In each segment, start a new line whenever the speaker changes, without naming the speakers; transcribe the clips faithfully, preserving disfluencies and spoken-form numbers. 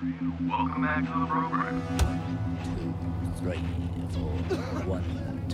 Welcome back to the program.
Two, three, four, one, two.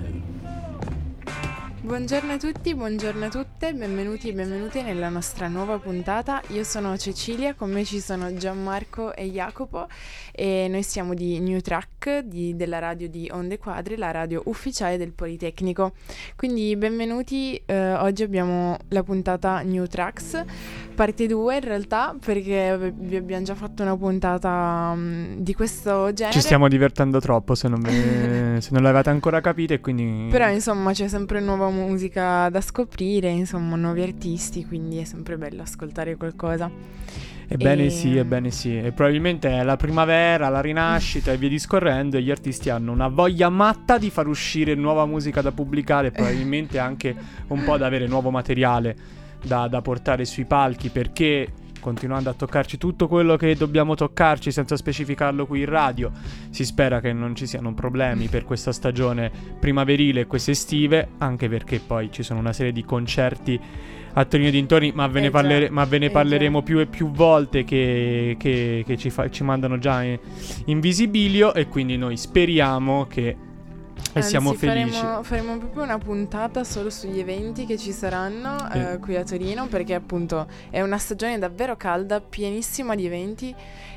Buongiorno a tutti, buongiorno a tutte, benvenuti e benvenute nella nostra nuova puntata. Io sono Cecilia, con me ci sono Gianmarco e Jacopo e noi siamo di New Track, di, della radio di Onde Quadre, la radio ufficiale del Politecnico. Quindi benvenuti, eh, oggi abbiamo la puntata New Tracks, parte due in realtà, perché vi abbiamo già fatto una puntata um, di questo genere.
Ci stiamo divertendo troppo, se non, ve... se non l'avete ancora capito, e quindi...
Però insomma c'è sempre nuova musica da scoprire, insomma nuovi artisti, quindi è sempre bello ascoltare qualcosa.
Ebbene
e...
sì, ebbene sì. E probabilmente è la primavera, la rinascita e via discorrendo, e gli artisti hanno una voglia matta di far uscire nuova musica da pubblicare, probabilmente anche un po' da avere nuovo materiale da, da portare sui palchi, perché continuando a toccarci tutto quello che dobbiamo toccarci senza specificarlo qui in radio, si spera che non ci siano problemi per questa stagione primaverile e queste estive, anche perché poi ci sono una serie di concerti a Torino e dintorni, ma ve ne,
eh
parlere- ma ve ne
eh
parleremo
già.
più e più volte, che, che, che ci, fa- ci mandano già in, in visibilio, e quindi noi speriamo che e
Anzi,
siamo felici.
Faremo, faremo proprio una puntata solo sugli eventi che ci saranno
Eh.
eh, qui a Torino, perché appunto è una stagione davvero calda, pienissima di eventi,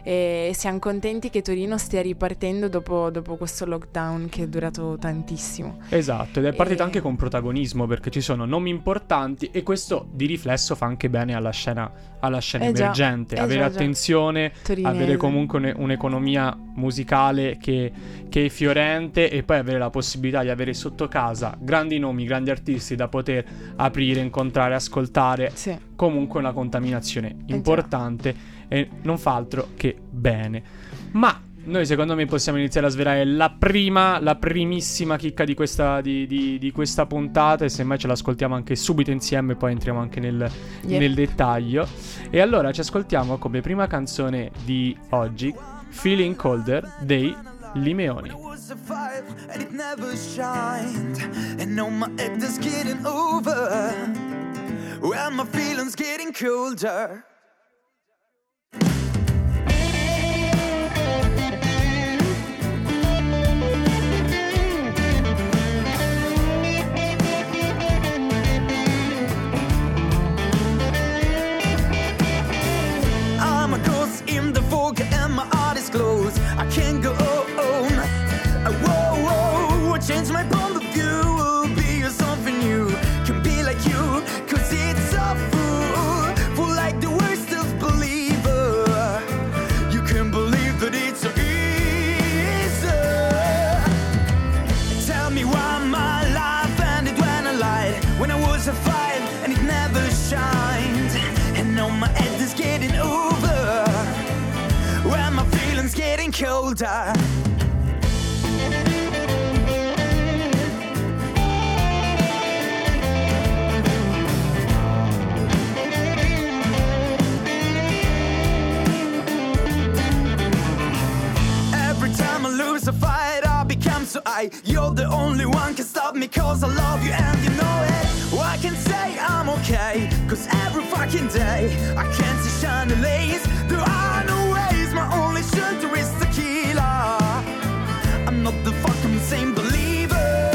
e siamo contenti che Torino stia ripartendo dopo, dopo questo lockdown che è durato tantissimo.
Esatto, ed è partita
E-
anche con protagonismo, perché ci sono nomi importanti, e questo di riflesso fa anche bene alla scena, alla scena
Eh già,
emergente.
eh
Avere
già, già.
attenzione,
Torinese.
avere comunque un- un'economia musicale che, che è fiorente, e poi avere la possibilità di avere sotto casa grandi nomi, grandi artisti da poter aprire, incontrare, ascoltare.
Sì.
Comunque una contaminazione
già.
importante, e non fa altro che bene. Ma noi secondo me possiamo iniziare a svelare la prima, la primissima chicca di questa, di, di, di questa puntata, e semmai ce l'ascoltiamo anche subito insieme, poi entriamo anche nel,
Yeah.
nel dettaglio. E allora ci ascoltiamo come prima canzone di oggi Feeling Colder dei Limeoni.
When I was a five and it never shined, and now my head is getting over, well my feelings getting colder. I'm a ghost in the fog and my heart is closed. I can't go home. Uh, Whoa, whoa, change my point of view. Be something new. Can be like you, cause it's a fool. Fool like the worst of believer. You can believe that it's so easy. Tell me why my life ended when I lied. When I was a five and it never shined. And now my head is getting over. When my feelings getting colder. Every time I lose a fight, I become so high. You're the only one can stop me, cause I love you and you know it. Well, I can say I'm okay, cause every fucking day I can't see shiny lays. There are no ways, my only shelter is tequila. I'm not the fucking same believer.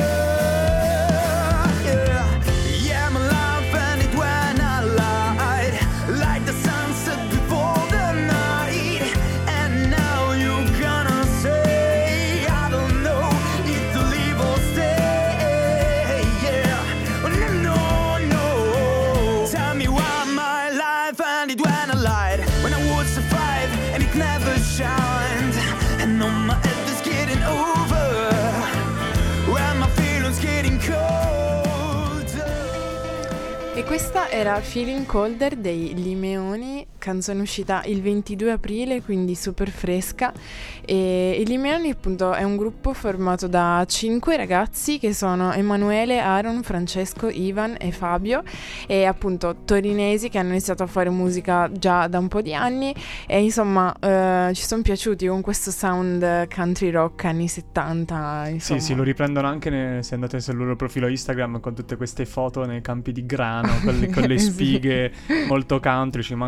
Yeah, yeah, my life ended when I lied. Like the sunset before the night. And now you're gonna say I don't know if to leave or stay. Yeah, no, no, no. Tell me why my life ended when I lied. When I was a five and it never shined. And now my head is getting over. When my feelings getting colder.
E questa era Feeling Colder dei Limeoni, canzone uscita il ventidue aprile, quindi super fresca. E i Limeoni appunto è un gruppo formato da cinque ragazzi che sono Emanuele, Aaron, Francesco, Ivan e Fabio, e appunto torinesi che hanno iniziato a fare musica già da un po' di anni, e insomma eh, ci sono piaciuti con questo sound country rock anni settanta, insomma.
Sì, sì, lo riprendono anche ne- se andate sul loro profilo Instagram, con tutte queste foto nei campi di grano, con le, con le
Sì.
spighe molto country. Ci manca un po' il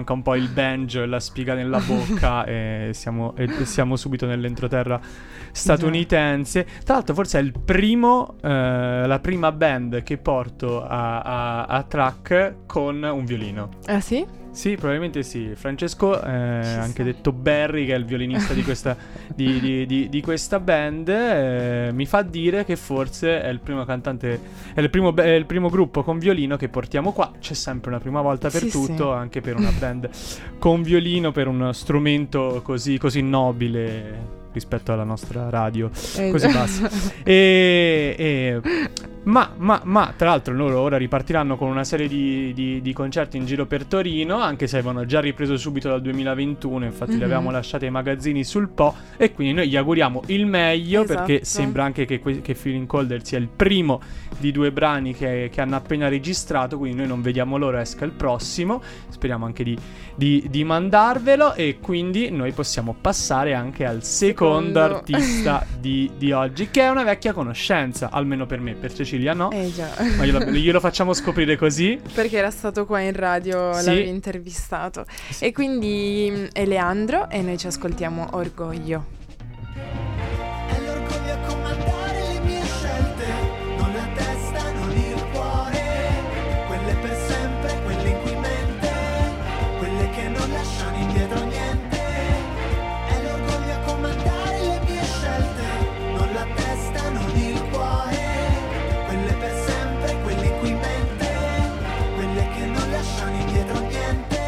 il banjo e la spiga nella bocca e siamo, e, e siamo subito nell'entroterra statunitense. Tra l'altro forse è il primo eh, la prima band che porto a, a, a track con un violino.
Ah sì?
Sì, probabilmente sì. Francesco, eh, anche
sta.
detto Barry, che è il violinista di questa, di, di, di, di questa band, eh, mi fa dire che forse è il primo cantante, è il primo, è il primo gruppo con violino che portiamo qua. C'è sempre una prima volta per
Sì,
tutto,
sì.
anche per una band con violino, per uno strumento così, così nobile rispetto alla nostra radio,
Eh,
così bassa. E, e ma, ma, ma tra l'altro loro ora ripartiranno con una serie di, di, di concerti in giro per Torino, anche se avevano già ripreso subito dal duemilaventuno, infatti
Mhm.
li avevamo lasciati ai magazzini sul Po, e quindi noi gli auguriamo il meglio, perché
Esatto.
sembra anche che, que- che Feeling Colder sia il primo di due brani che, che hanno appena registrato, quindi noi non vediamo l'ora esca il prossimo, speriamo anche di, di, di mandarvelo, e quindi noi possiamo passare anche al secondo,
Secondo.
artista di, di oggi, che è una vecchia conoscenza, almeno per me, per Cecilia no,
Eh già.
ma glielo, glielo facciamo scoprire così.
Perché era stato qua in radio,
Sì.
l'avevi intervistato. E quindi mh, è Leandro e noi ci ascoltiamo Orgoglio.
È l'orgoglio a comandare le mie scelte, non la testa, non il cuore, quelle per sempre, quelle in cui mente, quelle che non lasciano indietro niente. È l'orgoglio a comandare le mie scelte, non la testa, non il cuore, quelle per sempre, quelle in cui mente, quelle che non lasciano indietro niente.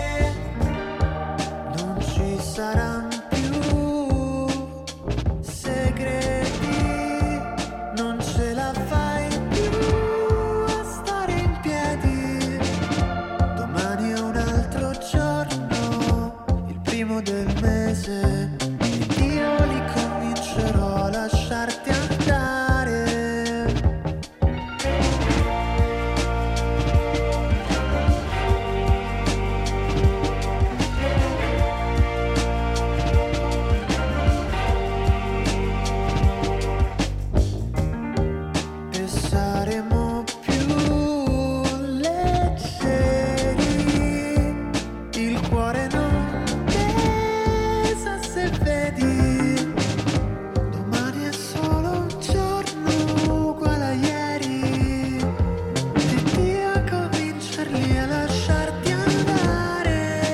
Non ci saranno più segreti, non ce la fai più a stare in piedi. Domani è un altro giorno, il primo del mese, ed io li comincerò a lasciarti andare. E saremo più leggeri, il cuore non pesa se vedi. Domani è solo un giorno uguale a ieri, e Dio a convincerli a lasciarti andare.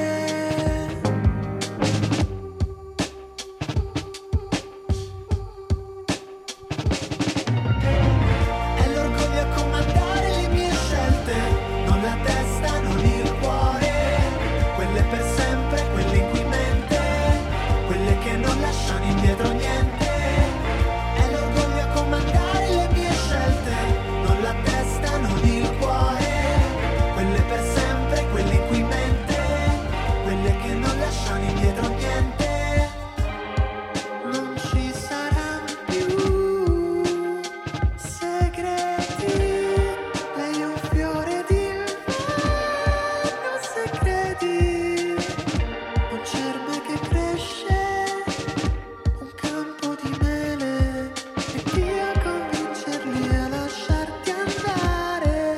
È l'orgoglio a comandare le mie scelte, non la testa, non il cuore, quelle per sempre, quelle in cui mente, quelle che non lasciano indietro niente. È l'orgoglio a comandare le mie scelte, non la testa, non il cuore, quelle per sempre, quelle in cui mente, quelle che non lasciano indietro niente. Non ci saranno più segreti, lei è un fiore d'inverno se credi, un germe che cresce, un campo di mele, e chi a convincerli a lasciarti andare.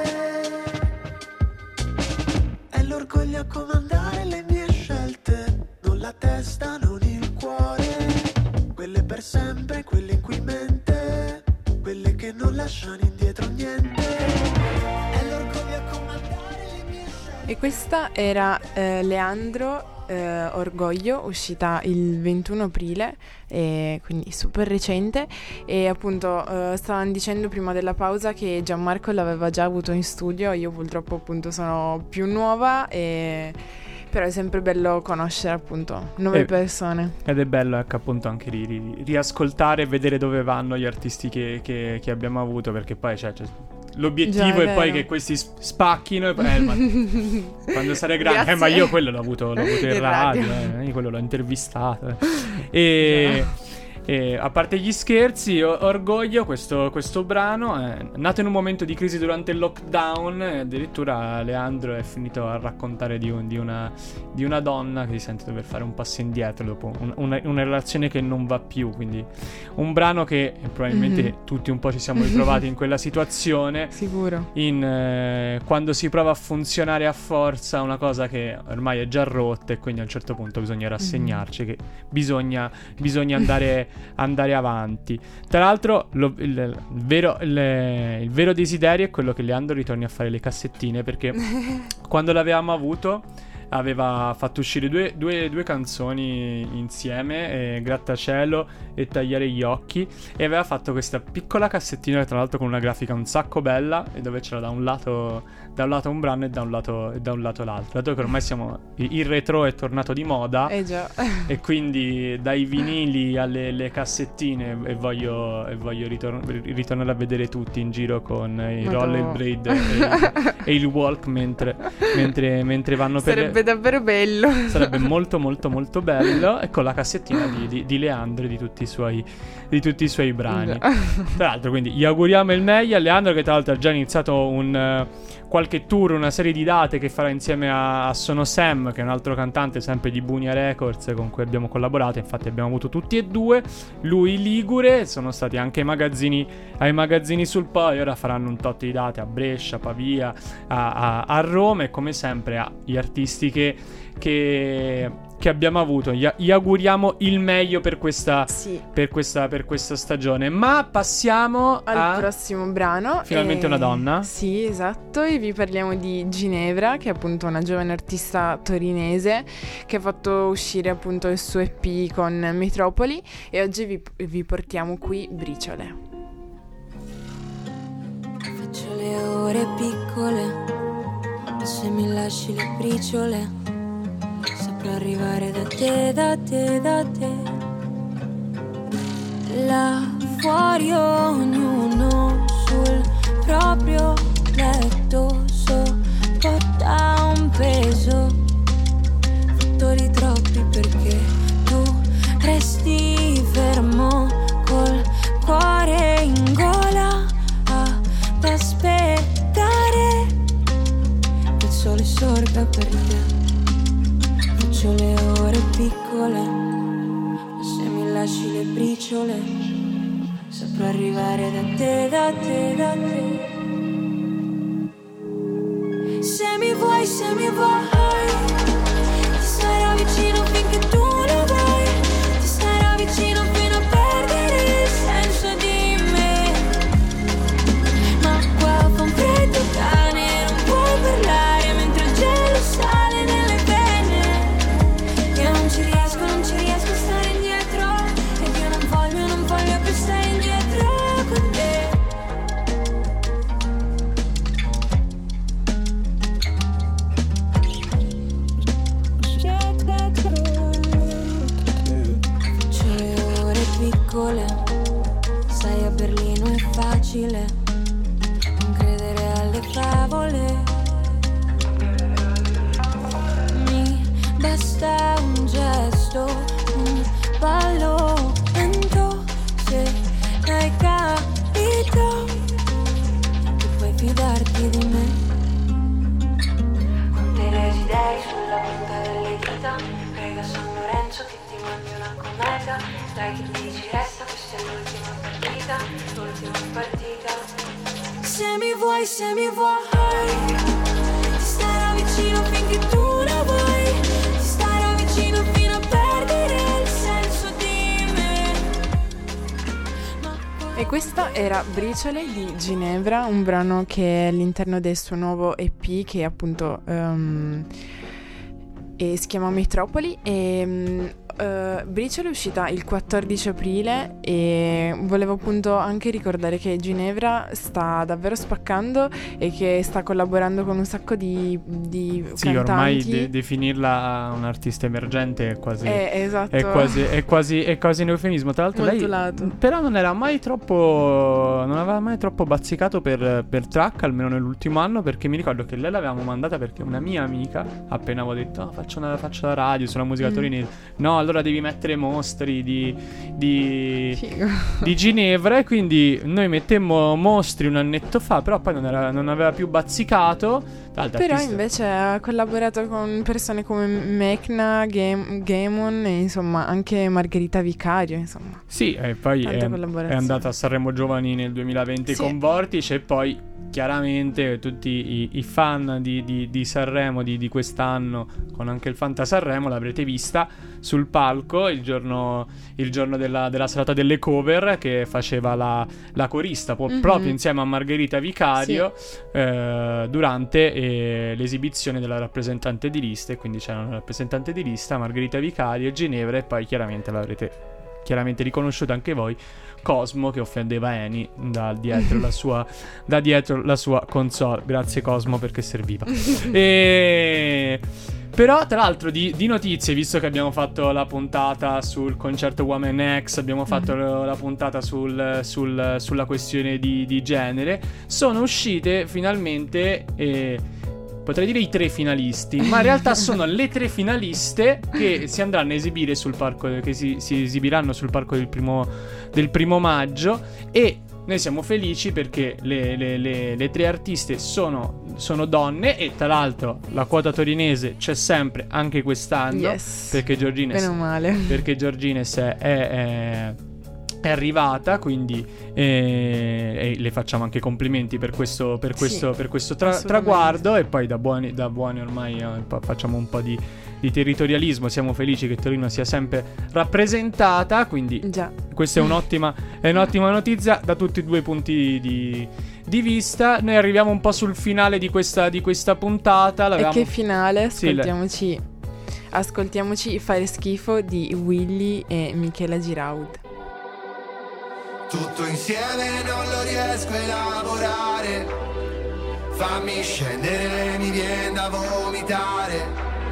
È l'orgoglio a comandare le mie scelte, non la testa, non il cuore, quelle per sempre, quelle in cui mente, quelle che non lasciano indietro niente. È l'orgoglio a comandare le mie scelte.
E questa era eh, Leandro eh, Orgoglio, uscita il ventuno aprile, e quindi super recente. E appunto eh, stavano dicendo prima della pausa che Gianmarco l'aveva già avuto in studio. Io purtroppo appunto sono più nuova, e però è sempre bello conoscere appunto nuove
Eh,
persone.
Ed è bello, ecco, appunto anche ri- ri- riascoltare e vedere dove vanno gli artisti che, che- che abbiamo avuto, perché poi cioè, cioè, l'obiettivo
Già,
è,
è
poi
vero.
che questi s- spacchino e poi, eh, ma quando sarai grande, eh,
Grazie.
ma io quello l'ho avuto, l'ho avuto in
In
radio,
radio.
eh, io quello l'ho intervistato, eh. E E a parte gli scherzi, o- Orgoglio, questo, questo brano è nato in un momento di crisi durante il lockdown, e addirittura Leandro è finito a raccontare di, un- di una, di una donna che si sente dover fare un passo indietro dopo un- una, una relazione che non va più, quindi un brano che eh, probabilmente
Mhm.
tutti un po' ci siamo ritrovati in quella situazione,
Sicuro.
in, eh, quando si prova a funzionare a forza una cosa che ormai è già rotta, e quindi a un certo punto bisogna rassegnarci, che bisogna, bisogna andare, andare avanti. Tra l'altro lo- il, il vero, il, il vero desiderio è quello che Leandro ritorni a fare le cassettine, perché quando l'avevamo avuto aveva fatto uscire due, due, due canzoni insieme, eh, Grattacielo e Tagliare gli occhi, e aveva fatto questa piccola cassettina, tra l'altro con una grafica un sacco bella, e dove c'era da un lato, da un lato un brano e da un lato, e da un lato l'altro. Dato che ormai siamo, il retro è tornato di moda,
Eh già.
e quindi dai vinili alle le cassettine, e voglio, e voglio ritor- ritornare a vedere tutti in giro con i
Madonna.
rollerblade e, e il walk mentre, mentre, mentre vanno per
Sarebbe
le...
davvero bello.
Sarebbe molto molto molto bello, e con la cassettina di, di, di Leandro e di tutti i suoi, di tutti i suoi brani. Tra l'altro, quindi gli auguriamo il meglio a Leandro, che tra l'altro ha già iniziato un uh, qualche tour, una serie di date che farà insieme a, a Sono Sam, che è un altro cantante sempre di Bunia Records con cui abbiamo collaborato. Infatti abbiamo avuto tutti e due, lui ligure, sono stati anche ai magazzini, ai magazzini sul Po, e ora faranno un tot di date a Brescia, Pavia, a, a, a Roma, e come sempre agli artisti che, che, che abbiamo avuto gli, gli auguriamo il meglio per questa,
Sì.
per questa, per questa stagione. Ma passiamo
Al
a...
prossimo brano.
Finalmente
e-
una donna?
Sì, esatto. E vi parliamo di Ginevra, che è appunto una giovane artista torinese che ha fatto uscire appunto il suo E P con Metropoli. E oggi vi, vi portiamo qui Briciole.
Faccio le ore piccole, ma se mi lasci le briciole, saprò arrivare da te, da te, da te. Là fuori ognuno sul proprio letto sopporta un peso, fatto di troppi, perché tu resti fermo col cuore in gola ad aspettare che il sole sorga per te. Faccio le ore piccole, ma se mi lasci le briciole, saprò arrivare da te, da te, da te. Se mi vuoi, se mi vuoi, ti starò vicino finché tu lo vuoi, ti starò vicino fino a perdere il senso di me. Ma qua fa un freddo cane, non puoi parlare mentre il gelo sale nelle vene. Io non ci riesco, non ci riesco a stare indietro, ed io non voglio, non voglio più stare indietro con te. Faccio le ore piccole, sai, a Berlino è facile non credere alle favole. Mi basta un gesto, un ballo lento, se hai capito che puoi fidarti di me. Quante desideri sulla punta delle dita, prega San Lorenzo che ti mandi una cometa. Dai, che dici resta, questa è l'ultima partita, l'ultima partita. Se mi vuoi, se mi vuoi, ti starò vicino finché tu lo vuoi, ti starò vicino fino a perdere il senso di me. Ma poi...
E questa era Briciole di Ginevra, un brano che è all'interno del suo nuovo E P, che appunto um, e si chiama Metropoli. E um, uh, Briciole è uscita il quattordici aprile, e volevo appunto anche ricordare che Ginevra sta davvero spaccando e che sta collaborando con un sacco di, di
Sì,
cantanti.
ormai de- definirla un'artista emergente è quasi...
Eh, esatto.
È quasi, è quasi, è quasi un eufemismo. Tra l'altro
Molto
lei
lato.
però non era mai troppo, non aveva mai troppo bazzicato per, per track, almeno nell'ultimo anno, perché mi ricordo che lei l'avevamo mandata perché una mia amica appena avevo detto "Oh, faccio, una, faccio la radio sulla musica
Mm.
torinese". No, allora devi mettere mostri di, di,
Figo.
di Ginevra, e quindi noi mettemmo mostri un annetto fa, però poi non, era, non aveva più bazzicato. Altri
Però
artisti-
invece ha collaborato con persone come Mecna, Gam- Gamon e insomma anche Margherita Vicario, insomma.
Sì, e poi
Tante
è, è
collaborazioni.
andata a Sanremo Giovani nel duemilaventi
Sì.
con Vortice, e poi chiaramente tutti i, i fan di, di, di Sanremo di, di quest'anno, con anche il Fanta Sanremo, l'avrete vista sul palco il giorno, il giorno della, della serata delle cover, che faceva la, la corista po-
Mhm.
proprio insieme a Margherita Vicario eh, durante eh, l'esibizione della rappresentante di lista. E quindi c'era una rappresentante di lista, Margherita Vicario, Ginevra, e poi chiaramente l'avrete chiaramente riconosciuto anche voi, Cosmo, che offendeva Eni da dietro la sua da dietro la sua console. Grazie Cosmo, perché serviva. E però tra l'altro di, di notizie, visto che abbiamo fatto la puntata sul concerto Woman X, abbiamo fatto
Mm-hmm.
la puntata sul, sul- sulla questione di, di genere, sono uscite finalmente eh, potrei dire i tre finalisti, ma in realtà sono le tre finaliste che si andranno a esibire sul palco, che si, si esibiranno sul palco del primo, del primo maggio. E noi siamo felici perché le, le- le- le tre artiste sono, sono donne, e tra l'altro la quota torinese c'è sempre anche quest'anno,
Yes.
perché Giorgines,
Meno male.
perché Giorgines è, è- è arrivata, quindi eh, e le facciamo anche complimenti per questo, per questo,
Sì,
per questo tra-
assolutamente.
traguardo. E poi da buoni, da buoni ormai eh, un po' facciamo un po' di, di territorialismo, siamo felici che Torino sia sempre rappresentata, quindi
Già.
questa è un'ottima, è un'ottima notizia da tutti e due i punti di, di vista. Noi arriviamo un po' sul finale di questa, di questa puntata.
E
L'avevamo-
che finale?
Sì, le-
Ascoltiamoci. Ascoltiamoci Fare schifo di Willy e Michela Giraud.
Tutto insieme non lo riesco a elaborare. Fammi scendere, mi viene da vomitare.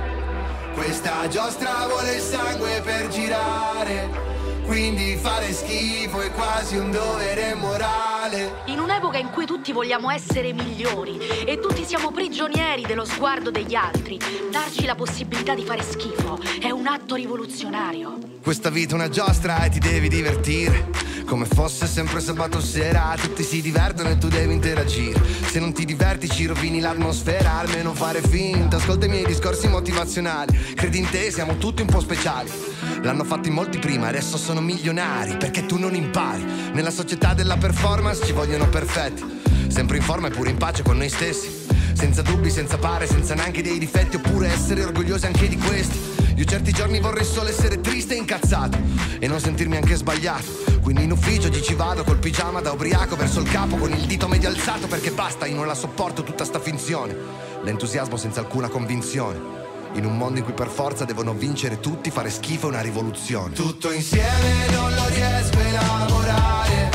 Questa giostra vuole il sangue per girare, quindi fare schifo è quasi un dovere morale.
In un'epoca in cui tutti vogliamo essere migliori e tutti siamo prigionieri dello sguardo degli altri, darci la possibilità di fare schifo è un atto rivoluzionario.
Questa vita è una giostra e ti devi divertire, come fosse sempre sabato sera. Tutti si divertono e tu devi interagire. Se non ti diverti ci rovini l'atmosfera. Almeno fare finta, ascolta i miei discorsi motivazionali. Credi in te, siamo tutti un po' speciali. L'hanno fatto in molti prima, adesso sono milionari, perché tu non impari. Nella società della performance ci vogliono perfetti, sempre in forma e pure in pace con noi stessi, senza dubbi, senza pare, senza neanche dei difetti, oppure essere orgogliosi anche di questi. Io certi giorni vorrei solo essere triste e incazzato e non sentirmi anche sbagliato. Quindi in ufficio oggi ci vado col pigiama da ubriaco verso il capo con il dito medio alzato, perché basta, io non la sopporto tutta sta finzione, l'entusiasmo senza alcuna convinzione. In un mondo in cui per forza devono vincere tutti, fare schifo è una rivoluzione. Tutto insieme non lo riesco a elaborare.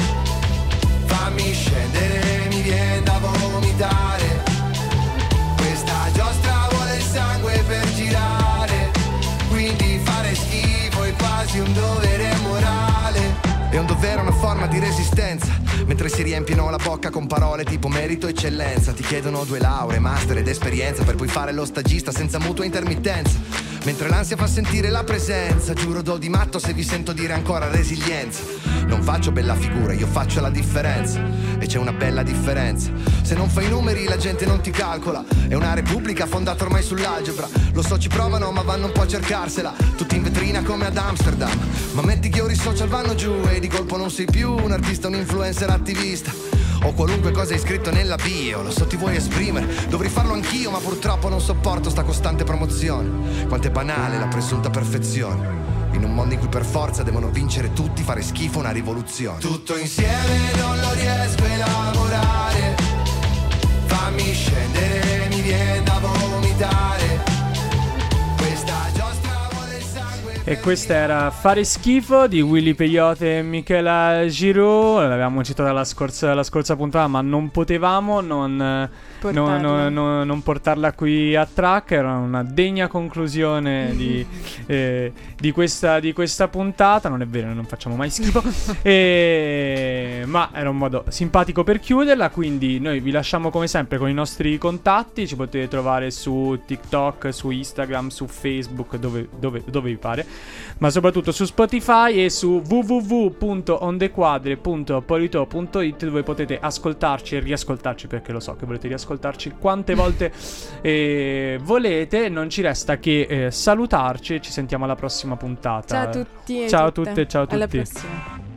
Fammi scendere, mi viene da vomitare. Questa giostra vuole il sangue per girare, quindi fare schifo è quasi un dovere morale. È un dovere, una forma di resistenza, mentre si riempiono la bocca con parole tipo merito e eccellenza. Ti chiedono due lauree, master ed esperienza per poi fare lo stagista senza mutua intermittenza, mentre l'ansia fa sentire la presenza. Giuro do di matto se vi sento dire ancora resilienza. Non faccio bella figura, io faccio la differenza, e c'è una bella differenza. Se non fai numeri la gente non ti calcola. È una repubblica fondata ormai sull'algebra. Lo so ci provano ma vanno un po' a cercarsela, tutti in vetrina come ad Amsterdam. Ma metti che ora i social vanno giù e di colpo non sei più un artista, un influencer attivista o qualunque cosa hai scritto nella bio. Lo so ti vuoi esprimere, dovrei farlo anch'io, ma purtroppo non sopporto sta costante promozione. Quanto è banale la presunta perfezione, in un mondo in cui per forza devono vincere tutti, fare schifo una rivoluzione. Tutto insieme non lo riesco a elaborare. Fammi scendere, mi viene da vomitare. Questa giostra vuole il sangue.
E questa era Fare schifo di Willy Peyote e Michela Giraud. L'avevamo citata la scorsa, la scorsa puntata, ma non potevamo non
Portarla.
non, non, non, non portarla qui a track. Era una degna conclusione di, eh, di, questa, di questa puntata. Non è vero, non facciamo mai schifo. e, ma era un modo simpatico per chiuderla. Quindi noi vi lasciamo come sempre con i nostri contatti. Ci potete trovare su TikTok, su Instagram, su Facebook, dove, dove, dove vi pare. ma soprattutto su Spotify e su w w w punto ondequadre punto polito punto it, dove potete ascoltarci e riascoltarci, perché lo so che volete riascoltarci quante volte eh, volete. Non ci resta che eh, salutarci e ci sentiamo alla prossima puntata.
Ciao a tutti e
ciao a
tutte.
tutte, ciao a
Alla
tutti.
prossima.